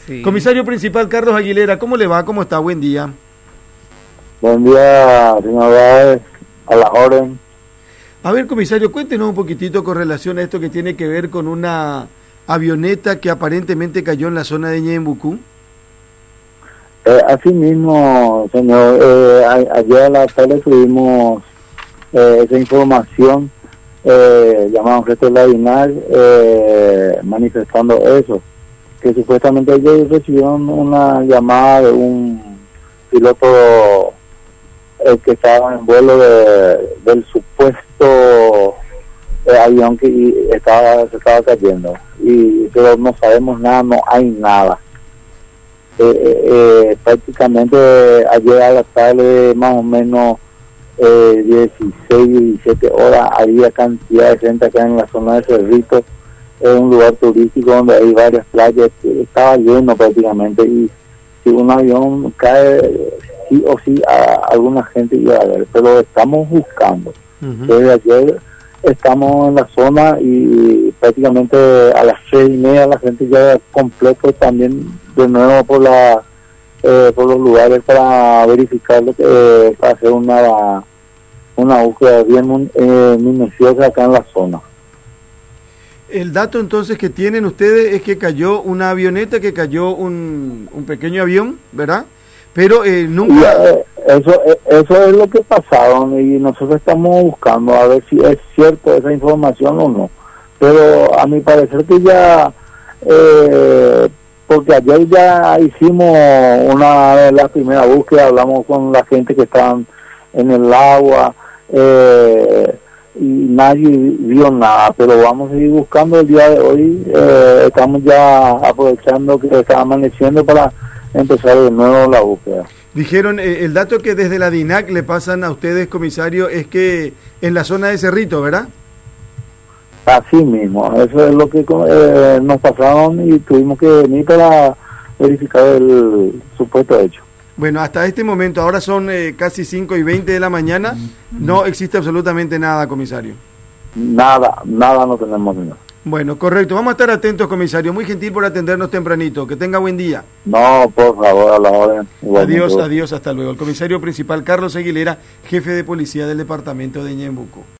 Sí. Comisario principal Carlos Aguilera, ¿cómo le va? ¿Cómo está? Buen día. Buen día, señor Báez, a la orden. A ver, comisario, cuéntenos un poquitito con relación a esto que tiene que ver con una avioneta que aparentemente cayó en la zona de Ñembucú. Así mismo, señor, ayer a la tarde tuvimos esa información, llamamos resto de la DINAC, manifestando eso, que supuestamente ellos recibieron una llamada de un piloto que estaba en vuelo del supuesto avión que se estaba cayendo, pero no sabemos nada, no hay nada. Prácticamente ayer a la tarde, más o menos 16, 17 horas, había cantidad de gente acá en la zona de Cerrito, es un lugar turístico donde hay varias playas, estaba lleno prácticamente, y si un avión cae, sí o sí alguna gente iba a ver, pero estamos buscando. Desde ayer estamos en la zona y prácticamente a las 6:30 la gente ya completo también de nuevo por los lugares para verificar para hacer una búsqueda bien minuciosa acá en la zona. El dato entonces que tienen ustedes es que cayó una avioneta, que cayó un pequeño avión, ¿verdad? Pero nunca... Eso es lo que pasaron y nosotros estamos buscando a ver si es cierto esa información o no. Pero a mi parecer que ya... porque ayer ya hicimos una de las primeras búsquedas, hablamos con la gente que estaban en el agua, y nadie vio nada, pero vamos a seguir buscando el día de hoy. Estamos ya aprovechando que está amaneciendo para empezar de nuevo la búsqueda. Dijeron, el dato que desde la DINAC le pasan a ustedes, comisario, es que en la zona de Cerrito, ¿verdad? Así mismo, eso es lo que nos pasaron y tuvimos que venir para verificar el supuesto hecho. Bueno, hasta este momento, ahora son casi 5:20 de la mañana, no existe absolutamente nada, comisario. Nada no tenemos nada. Bueno, correcto, vamos a estar atentos, comisario, muy gentil por atendernos tempranito, que tenga buen día. No, por favor, a la orden. Adiós, hasta luego. El comisario principal Carlos Aguilera, jefe de policía del departamento de Ñembucú.